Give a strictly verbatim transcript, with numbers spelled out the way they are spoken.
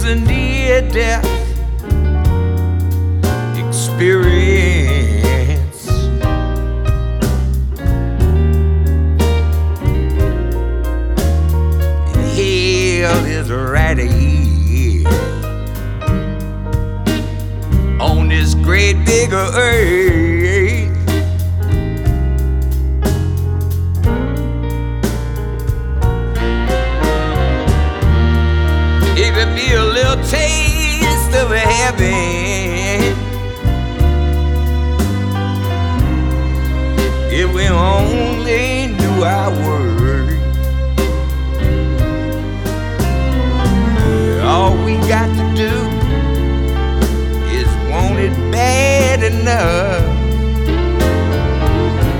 is a near-death experience. Hell is right here on this great big earth. It could be a little taste of heaven if we only knew our word. All we got to